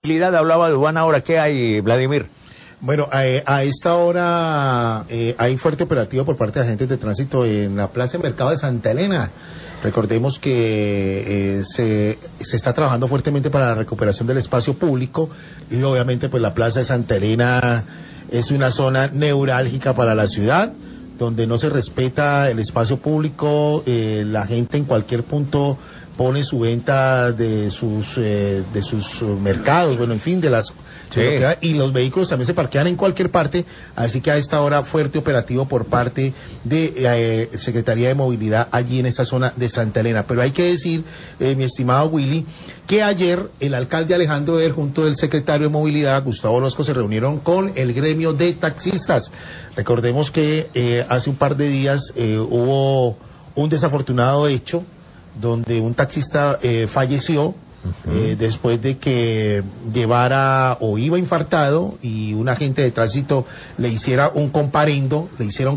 tranquilidad, hablaba de Duván. Ahora, ¿qué hay, Vladimir? Bueno, a esta hora hay fuerte operativo por parte de agentes de tránsito en la Plaza de Mercado de Santa Elena. Recordemos que se está trabajando fuertemente para la recuperación del espacio público y obviamente pues la Plaza de Santa Elena es una zona neurálgica para la ciudad, donde no se respeta el espacio público, la gente en cualquier punto pone su venta de sus mercados, bueno, en fin, de las sí. y los vehículos también se parquean en cualquier parte, así que a esta hora fuerte operativo por parte de Secretaría de Movilidad allí en esta zona de Santa Elena. Pero hay que decir, mi estimado Willy, que ayer el alcalde Alejandro Eder junto del secretario de Movilidad, Gustavo Orozco, se reunieron con el gremio de taxistas. Recordemos que hace un par de días hubo un desafortunado hecho donde un taxista falleció después de que llevara o iba infartado y un agente de tránsito le hicieron comparendo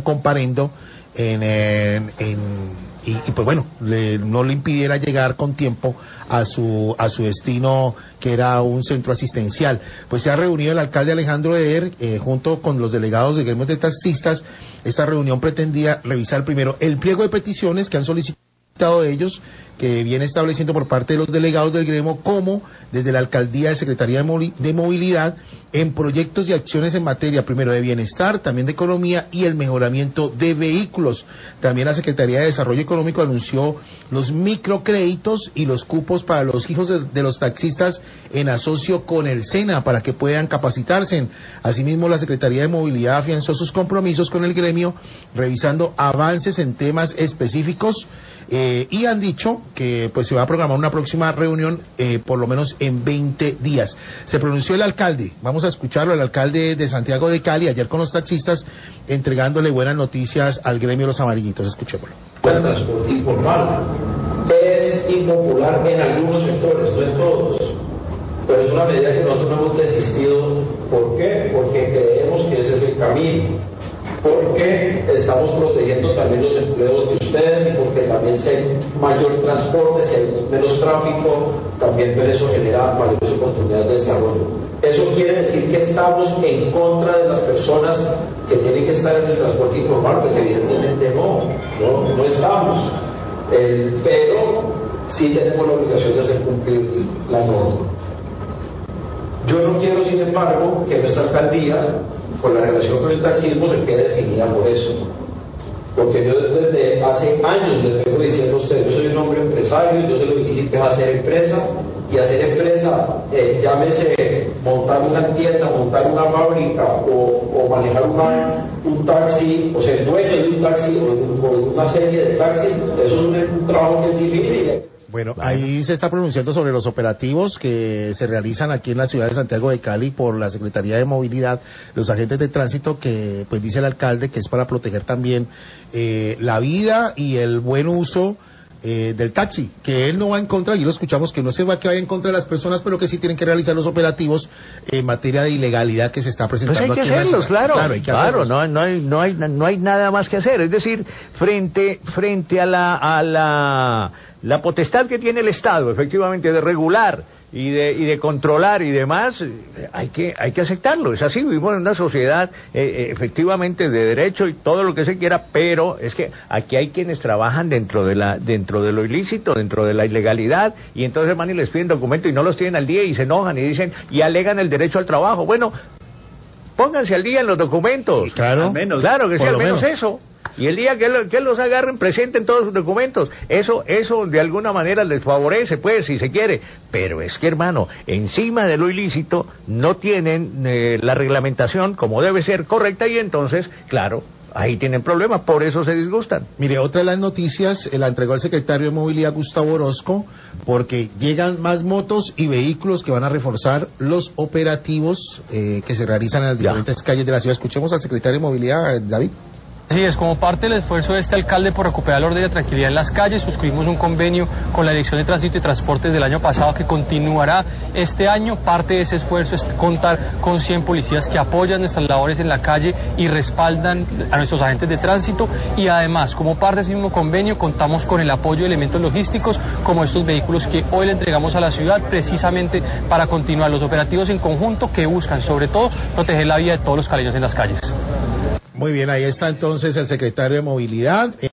y pues bueno, no le impidiera llegar con tiempo a su destino, que era un centro asistencial. Pues se ha reunido el alcalde Alejandro Eder junto con los delegados de gremios de taxistas. Esta reunión pretendía revisar primero el pliego de peticiones que han solicitado de ellos, que viene estableciendo por parte de los delegados del gremio, como desde la alcaldía de Secretaría de Movilidad, en proyectos y acciones en materia, primero de bienestar, también de economía y el mejoramiento de vehículos. También la Secretaría de Desarrollo Económico anunció los microcréditos y los cupos para los hijos de los taxistas en asocio con el SENA para que puedan capacitarse. Asimismo, la Secretaría de Movilidad afianzó sus compromisos con el gremio, revisando avances en temas específicos. Y han dicho que pues se va a programar una próxima reunión por lo menos en 20 días. Se pronunció el alcalde, vamos a escucharlo, el alcalde de Santiago de Cali, ayer con los taxistas, entregándole buenas noticias al gremio de los amarillitos. Escuchémoslo. El transporte informal es impopular en algunos sectores, no en todos, pero es una medida que nosotros no hemos desistido. ¿Por qué? Porque creemos que ese es el camino. Porque estamos protegiendo también los empleos de ustedes y porque también si hay mayor transporte, si hay menos tráfico, también pues eso genera mayores oportunidades de desarrollo. Eso quiere decir que estamos en contra de las personas que tienen que estar en el transporte informal. Pues evidentemente no estamos, pero sí tenemos la obligación de hacer cumplir la norma. Yo no quiero, sin embargo, que nuestra alcaldía, con la relación con el taxismo, se quede definida por eso. Porque yo desde hace años les vengo diciendo a ustedes, yo soy un hombre empresario, yo sé lo difícil que es hacer empresa, y hacer empresa, llámese montar una tienda, montar una fábrica o manejar un taxi, o ser dueño de un taxi o de una serie de taxis, eso es un trabajo que es difícil. Bueno, ahí se está pronunciando sobre los operativos que se realizan aquí en la ciudad de Santiago de Cali por la Secretaría de Movilidad, los agentes de tránsito, que pues dice el alcalde que es para proteger también la vida y el buen uso del taxi, que él no va en contra, y lo escuchamos, que no se va que vaya en contra de las personas, pero que sí tienen que realizar los operativos en materia de ilegalidad que se está presentando. Pues hay que aquí hacerlos, claro, hacerlos. No hay nada más que hacer. Es decir, frente a la potestad que tiene el Estado, efectivamente, de regular y de controlar y demás, hay que aceptarlo. Es así, vivimos en una sociedad efectivamente de derecho y todo lo que se quiera, pero es que aquí hay quienes trabajan dentro de lo ilícito, dentro de la ilegalidad, y entonces van y les piden documentos y no los tienen al día y se enojan y dicen y alegan el derecho al trabajo. Bueno, pónganse al día en los documentos. Sí, claro, al menos, claro que sí, al menos eso. Y el día que los agarren, presenten todos sus documentos. Eso de alguna manera les favorece, pues, si se quiere. Pero es que, hermano, encima de lo ilícito no tienen la reglamentación como debe ser correcta, y entonces, claro, ahí tienen problemas, por eso se disgustan. Mire, otra de las noticias la entregó el secretario de Movilidad, Gustavo Orozco, porque llegan más motos y vehículos que van a reforzar los operativos que se realizan en las diferentes calles de la ciudad. Escuchemos al secretario de Movilidad, David. Sí, es como parte del esfuerzo de este alcalde por recuperar el orden y la tranquilidad en las calles. Suscribimos un convenio con la Dirección de Tránsito y Transportes del año pasado que continuará este año. Parte de ese esfuerzo es contar con 100 policías que apoyan nuestras labores en la calle y respaldan a nuestros agentes de tránsito. Y además, como parte de ese mismo convenio, contamos con el apoyo de elementos logísticos como estos vehículos que hoy le entregamos a la ciudad precisamente para continuar los operativos en conjunto que buscan, sobre todo, proteger la vida de todos los caleños en las calles. Muy bien, ahí está entonces el secretario de Movilidad.